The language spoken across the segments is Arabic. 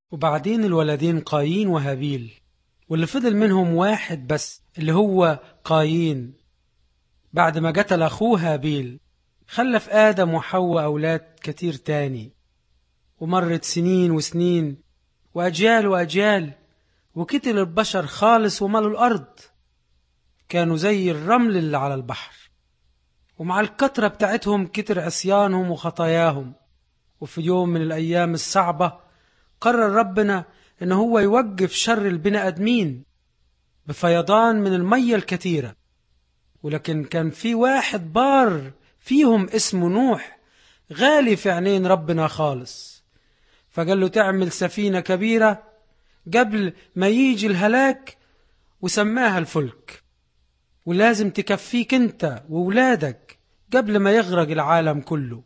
وبعدين الولدين قايين وهابيل، واللي فضل منهم واحد بس اللي هو قايين بعد ما قتل أخوه هابيل. خلف آدم وحواء أولاد كتير تاني، ومرت سنين وسنين وأجيال وأجيال، وكتل البشر خالص وملوا الأرض، كانوا زي الرمل اللي على البحر. ومع الكترة بتاعتهم كتر عصيانهم وخطاياهم. وفي يوم من الأيام الصعبة قرر ربنا إن هو يوقف شر البني آدمين بفيضان من المية الكتيرة. ولكن كان في واحد بار فيهم اسمه نوح، غالي في عينين ربنا خالص، فقال له تعمل سفينة كبيرة قبل ما يجي الهلاك، وسماها الفلك، ولازم تكفيك انت وولادك قبل ما يغرق العالم كله.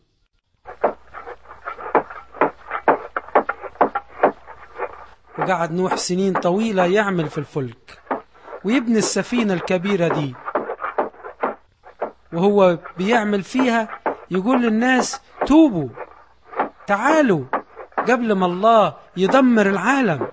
وقعد نوح سنين طويلة يعمل في الفلك ويبني السفينة الكبيرة دي، وهو بيعمل فيها يقول للناس توبوا تعالوا قبل ما الله يدمر العالم.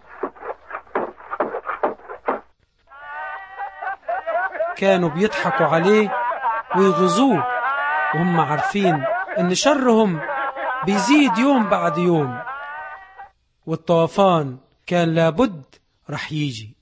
كانوا بيضحكوا عليه ويغزوه، وهم عارفين ان شرهم بيزيد يوم بعد يوم، والطوفان كان لابد رح يجي.